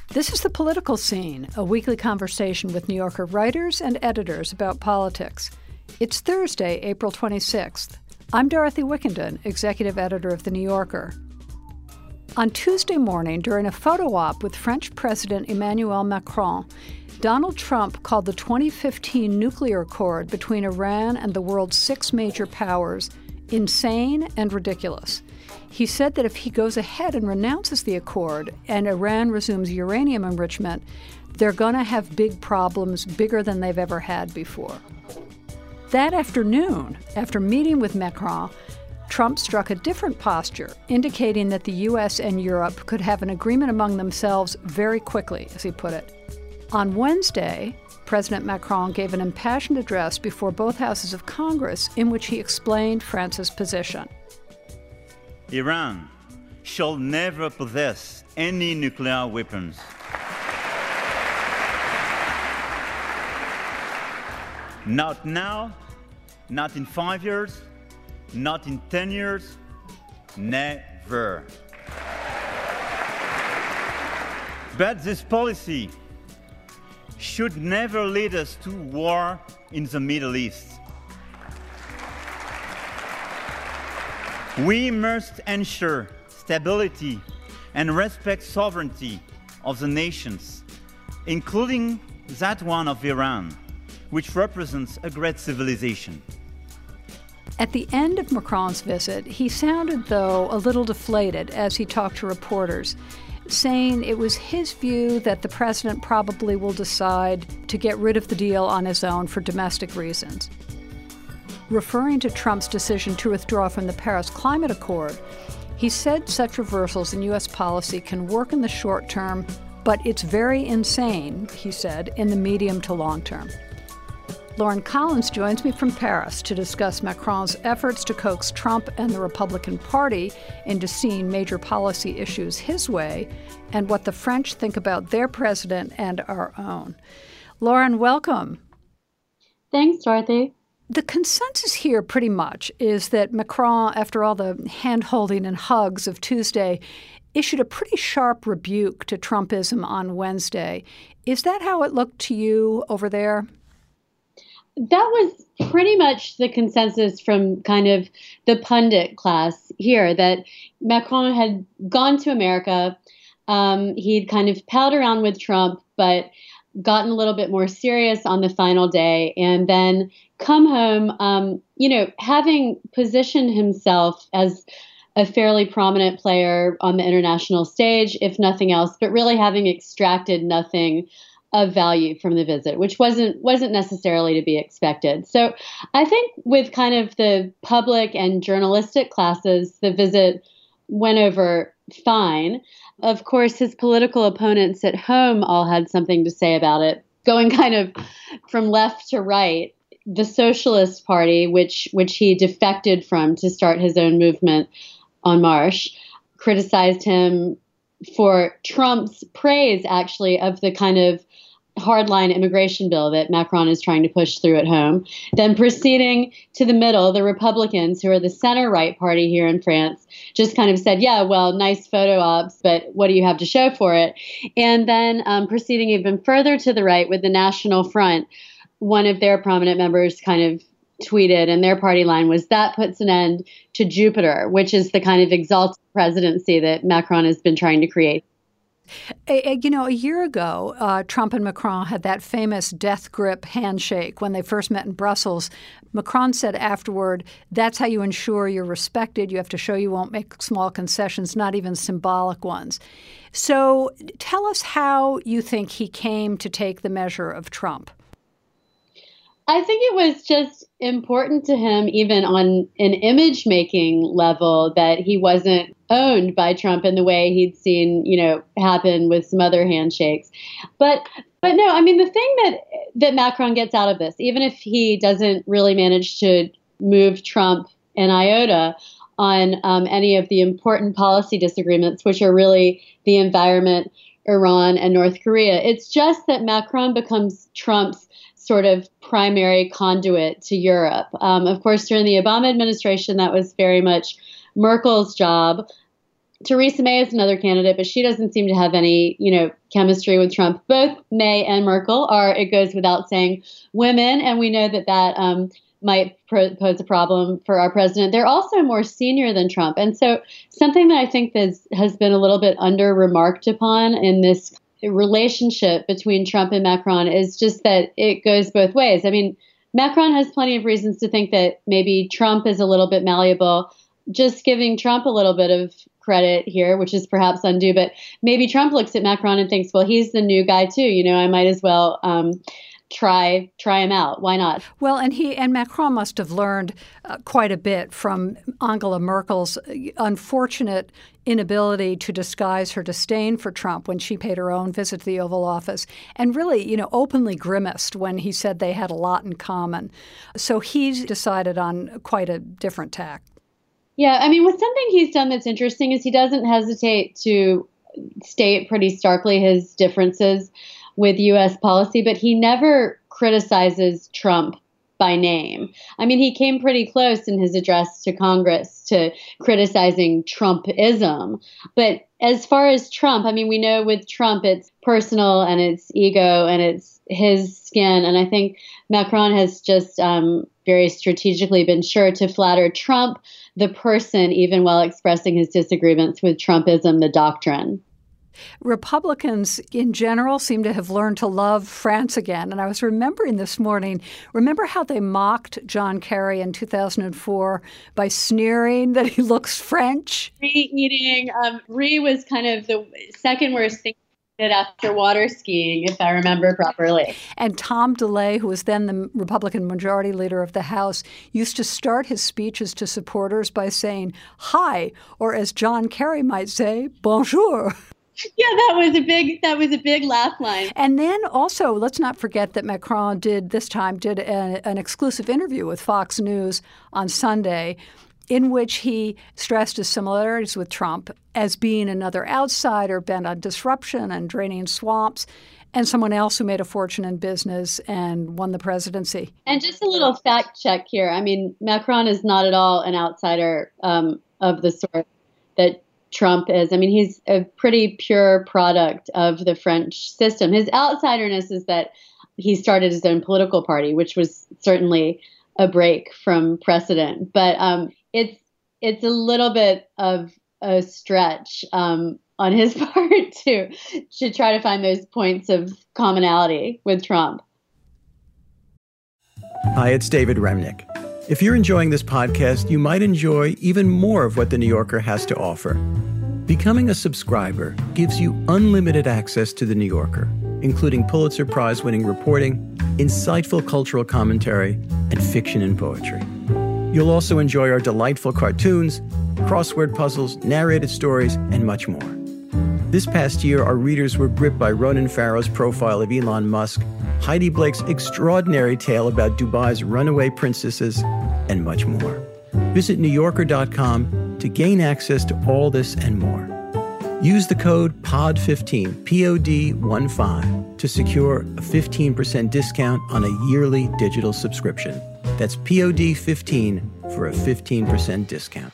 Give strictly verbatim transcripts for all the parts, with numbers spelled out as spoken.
This is The Political Scene, a weekly conversation with New Yorker writers and editors about politics. It's Thursday, April twenty-sixth. I'm Dorothy Wickenden, executive editor of The New Yorker. On Tuesday morning, during a photo op with French President Emmanuel Macron, Donald Trump called the twenty fifteen nuclear accord between Iran and the world's six major powers insane and ridiculous. He said that if he goes ahead and renounces the accord and Iran resumes uranium enrichment, they're going to have big problems, bigger than they've ever had before. That afternoon, after meeting with Macron, Trump struck a different posture, indicating that the U S and Europe could have an agreement among themselves very quickly, as he put it. On Wednesday, President Macron gave an impassioned address before both houses of Congress in which he explained France's position. Iran shall never possess any nuclear weapons. Not now, not in five years, not in ten years, never. But this policy should never lead us to war in the Middle East. We must ensure stability and respect sovereignty of the nations, including that one of Iran, which represents a great civilization. At the end of Macron's visit, he sounded, though, a little deflated as he talked to reporters, saying it was his view that the president probably will decide to get rid of the deal on his own for domestic reasons. Referring to Trump's decision to withdraw from the Paris Climate Accord, he said such reversals in U S policy can work in the short term, but it's very insane, he said, in the medium to long term. Lauren Collins joins me from Paris to discuss Macron's efforts to coax Trump and the Republican Party into seeing major policy issues his way, and what the French think about their president and our own. Lauren, welcome. Thanks, Dorothy. The consensus here pretty much is that Macron, after all the hand-holding and hugs of Tuesday, issued a pretty sharp rebuke to Trumpism on Wednesday. Is that how it looked to you over there? That was pretty much the consensus from kind of the pundit class here, that Macron had gone to America. Um, he'd kind of palled around with Trump, but gotten a little bit more serious on the final day, and then come home, um, you know, having positioned himself as a fairly prominent player on the international stage, if nothing else, but really having extracted nothing of value from the visit, which wasn't wasn't necessarily to be expected. So I think with kind of the public and journalistic classes, the visit went over fine. Of course, his political opponents at home all had something to say about it, going kind of from left to right. The Socialist Party, which which he defected from to start his own movement En Marche, criticized him for Trump's praise, actually, of the kind of hardline immigration bill that Macron is trying to push through at home. Then proceeding to the middle, the Republicans, who are the center-right party here in France, just kind of said, yeah, well, nice photo ops, but what do you have to show for it? And then um, proceeding even further to the right with the National Front, one of their prominent members kind of tweeted, and their party line was, that puts an end to Jupiter, which is the kind of exalted presidency that Macron has been trying to create. You know, a year ago, uh, Trump and Macron had that famous death grip handshake when they first met in Brussels. Macron said afterward, that's how you ensure you're respected. You have to show you won't make small concessions, not even symbolic ones. So tell us how you think he came to take the measure of Trump. I think it was just important to him, even on an image-making level, that he wasn't owned by Trump in the way he'd seen, you know, happen with some other handshakes. But but no, I mean, the thing that that Macron gets out of this, even if he doesn't really manage to move Trump an iota on um, any of the important policy disagreements, which are really the environment, Iran, and North Korea, it's just that Macron becomes Trump's sort of primary conduit to Europe. Um, of course, during the Obama administration, that was very much Merkel's job. Theresa May is another candidate, but she doesn't seem to have any, you know, chemistry with Trump. Both May and Merkel are, it goes without saying, women, and we know that that um, might pro- pose a problem for our president. They're also more senior than Trump. And so something that I think has, has been a little bit under-remarked upon in this relationship between Trump and Macron is just that it goes both ways. I mean, Macron has plenty of reasons to think that maybe Trump is a little bit malleable. Just giving Trump a little bit of credit here, which is perhaps undue, but maybe Trump looks at Macron and thinks, well, he's the new guy too. You know, I might as well um, try try him out. Why not? Well, and he and Macron must have learned uh, quite a bit from Angela Merkel's unfortunate inability to disguise her disdain for Trump when she paid her own visit to the Oval Office and really, you know, openly grimaced when he said they had a lot in common. So he's decided on quite a different tack. Yeah, I mean, with something he's done that's interesting is he doesn't hesitate to state pretty starkly his differences with U S policy, but he never criticizes Trump by name. I mean, he came pretty close in his address to Congress to criticizing Trumpism. But as far as Trump, I mean, we know with Trump, it's personal and it's ego and it's his skin. And I think Macron has just um, very strategically been sure to flatter Trump, the person, even while expressing his disagreements with Trumpism, the doctrine. Republicans in general seem to have learned to love France again. And I was remembering this morning, remember how they mocked John Kerry in two thousand four by sneering that he looks French? Re-eating. Um, Re was kind of the second worst thing after water skiing, if I remember properly. And Tom DeLay, who was then the Republican majority leader of the House, used to start his speeches to supporters by saying, hi, or as John Kerry might say, bonjour. Yeah, that was a big that was a big laugh line. And then also, let's not forget that Macron did this time did a, an exclusive interview with Fox News on Sunday, in which he stressed his similarities with Trump as being another outsider bent on disruption and draining swamps, and someone else who made a fortune in business and won the presidency. And just a little fact check here. I mean, Macron is not at all an outsider um, of the sort that Trump is. I mean, he's a pretty pure product of the French system. His outsiderness is that he started his own political party, which was certainly a break from precedent. But um, it's it's a little bit of a stretch um, on his part to to try to find those points of commonality with Trump. Hi, it's David Remnick. If you're enjoying this podcast, you might enjoy even more of what The New Yorker has to offer. Becoming a subscriber gives you unlimited access to The New Yorker, including Pulitzer Prize-winning reporting, insightful cultural commentary, and fiction and poetry. You'll also enjoy our delightful cartoons, crossword puzzles, narrated stories, and much more. This past year, our readers were gripped by Ronan Farrow's profile of Elon Musk, Heidi Blake's extraordinary tale about Dubai's runaway princesses, and much more. Visit new yorker dot com to gain access to all this and more. Use the code P O D fifteen, P O D one five, to secure a fifteen percent discount on a yearly digital subscription. That's P O D fifteen for a fifteen percent discount.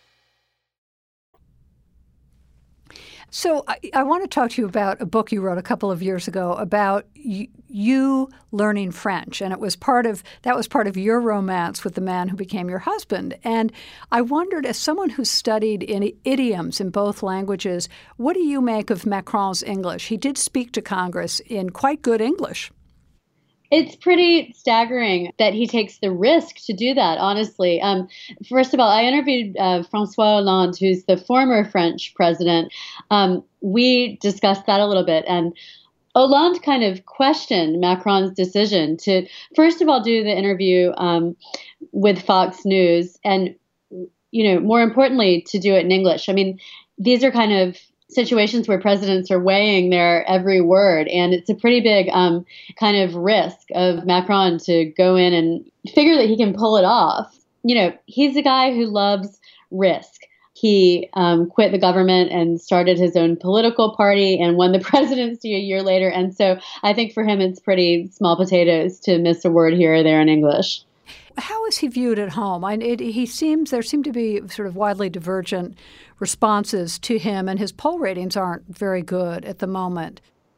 So I, I want to talk to you about a book you wrote a couple of years ago about y- you learning French, and it was part of that was part of your romance with the man who became your husband. And I wondered, as someone who studied in idioms in both languages, what do you make of Macron's English? He did speak to Congress in quite good English. It's pretty staggering that he takes the risk to do that, honestly. Um, first of all, I interviewed uh, François Hollande, who's the former French president. Um, we discussed that a little bit. And Hollande kind of questioned Macron's decision to, first of all, do the interview um, with Fox News and, you know, more importantly, to do it in English. I mean, these are kind of situations where presidents are weighing their every word. And it's a pretty big um, kind of risk of Macron to go in and figure that he can pull it off. You know, he's a guy who loves risk. He um, quit the government and started his own political party and won the presidency a year later. And so I think for him, it's pretty small potatoes to miss a word here or there in English. How is he viewed at home? I, it, he seems there seem to be sort of widely divergent responses to him, and his poll ratings aren't very good at the moment.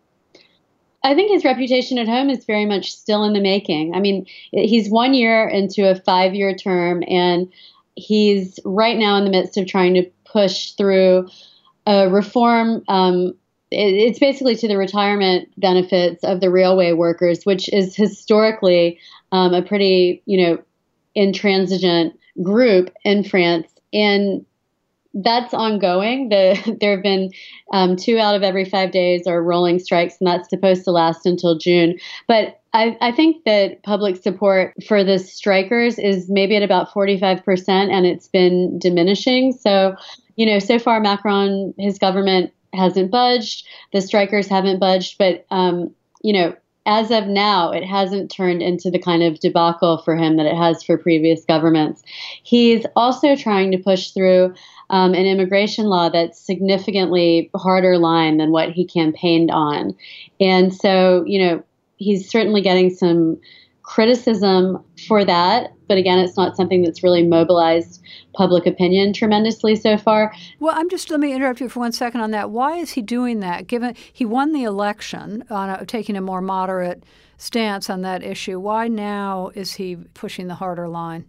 I think his reputation at home is very much still in the making. I mean, he's one year into a five-year term, and he's right now in the midst of trying to push through a reform. Um, it, it's basically to the retirement benefits of the railway workers, which is historically um, a pretty, you know, intransigent group in France. And that's ongoing. The, there have been um, two out of every five days are rolling strikes, and that's supposed to last until June. But I, I think that public support for the strikers is maybe at about forty-five percent, and it's been diminishing. So, you know, so far Macron, his government hasn't budged. The strikers haven't budged. But, um, you know, as of now, it hasn't turned into the kind of debacle for him that it has for previous governments. He's also trying to push through um, an immigration law that's significantly harder line than what he campaigned on. And so, you know, he's certainly getting some criticism for that. But again, it's not something that's really mobilized public opinion tremendously so far. Well, I'm just, let me interrupt you for one second on that. Why is he doing that? Given he won the election on a, taking a more moderate stance on that issue, why now is he pushing the harder line?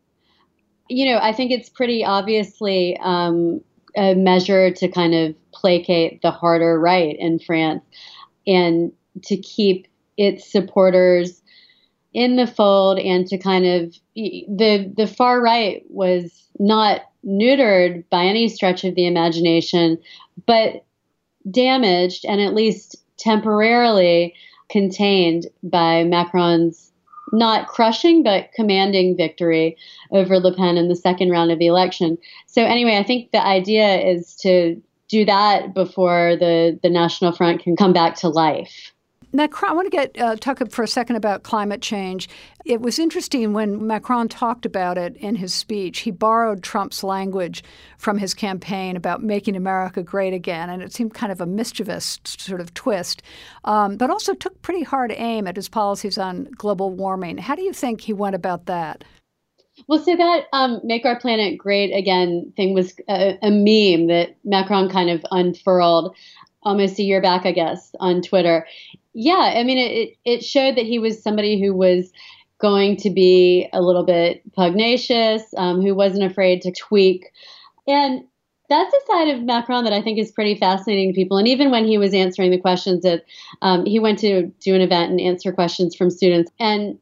You know, I think it's pretty obviously um, a measure to kind of placate the harder right in France and to keep its supporters in the fold, and to kind of the the far right was not neutered by any stretch of the imagination, but damaged and at least temporarily contained by Macron's not crushing but commanding victory over Le Pen in the second round of the election. So anyway, I think the idea is to do that before the the National Front can come back to life. Macron, I want to get uh, talk for a second about climate change. It was interesting when Macron talked about it in his speech. He borrowed Trump's language from his campaign about making America great again, and it seemed kind of a mischievous sort of twist, um, but also took pretty hard aim at his policies on global warming. How do you think he went about that? Well, so that um, Make Our Planet Great Again thing was a, a meme that Macron kind of unfurled almost a year back, I guess, on Twitter. Yeah, I mean, it, it showed that he was somebody who was going to be a little bit pugnacious, um, who wasn't afraid to tweak. And that's a side of Macron that I think is pretty fascinating to people. And even when he was answering the questions, that um, he went to do an event and answer questions from students. And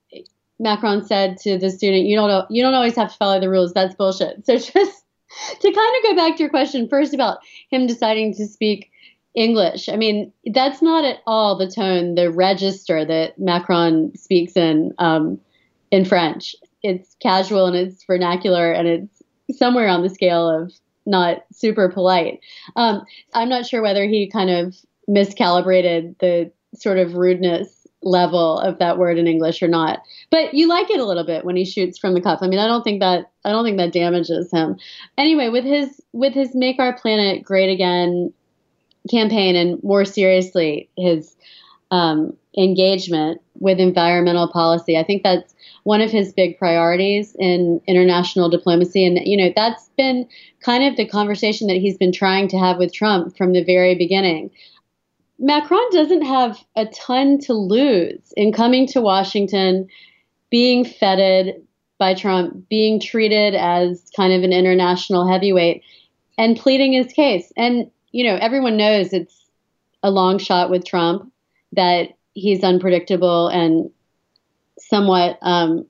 Macron said to the student, you don't know, you don't always have to follow the rules. That's bullshit. So just to kind of go back to your question first about him deciding to speak English. I mean, that's not at all the tone, the register that Macron speaks in um, in French. It's casual and it's vernacular and it's somewhere on the scale of not super polite. Um, I'm not sure whether he kind of miscalibrated the sort of rudeness level of that word in English or not. But you like it a little bit when he shoots from the cuff. I mean, I don't think that I don't think that damages him. Anyway, with his with his Make Our Planet Great Again campaign, and more seriously, his um, engagement with environmental policy. I think that's one of his big priorities in international diplomacy. And, you know, that's been kind of the conversation that he's been trying to have with Trump from the very beginning. Macron doesn't have a ton to lose in coming to Washington, being feted by Trump, being treated as kind of an international heavyweight, and pleading his case. And you know, everyone knows it's a long shot with Trump, that he's unpredictable and somewhat um,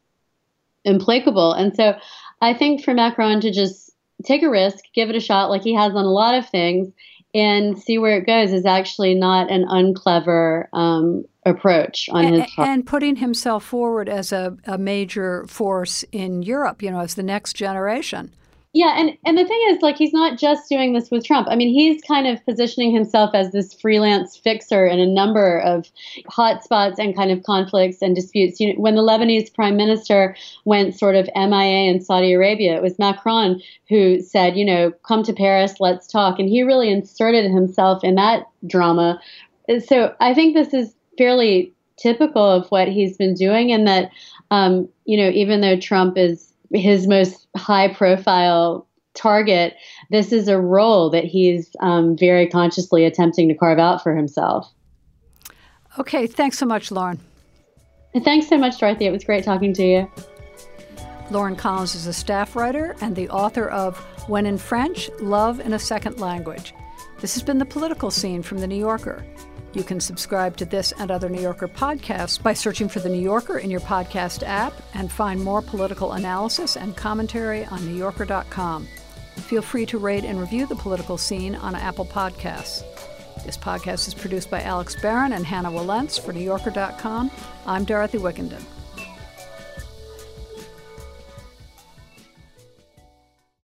implacable. And so I think for Macron to just take a risk, give it a shot like he has on a lot of things, and see where it goes is actually not an unclever um, approach on and, his part. And putting himself forward as a, a major force in Europe, you know, as the next generation. Yeah, and, and the thing is, like, he's not just doing this with Trump. I mean, he's kind of positioning himself as this freelance fixer in a number of hotspots and kind of conflicts and disputes. You know, when the Lebanese prime minister went sort of M I A in Saudi Arabia, it was Macron who said, you know, come to Paris, let's talk. And he really inserted himself in that drama. So I think this is fairly typical of what he's been doing, and that, um, you know, even though Trump is his most high-profile target, this is a role that he's um, very consciously attempting to carve out for himself. Okay, thanks so much, Lauren. And thanks so much, Dorothy. It was great talking to you. Lauren Collins is a staff writer and the author of When in French, Love in a Second Language. This has been The Political Scene from The New Yorker. You can subscribe to this and other New Yorker podcasts by searching for The New Yorker in your podcast app and find more political analysis and commentary on new yorker dot com. Feel free to rate and review The Political Scene on Apple Podcasts. This podcast is produced by Alex Barron and Hannah Walentz for new yorker dot com. I'm Dorothy Wickenden.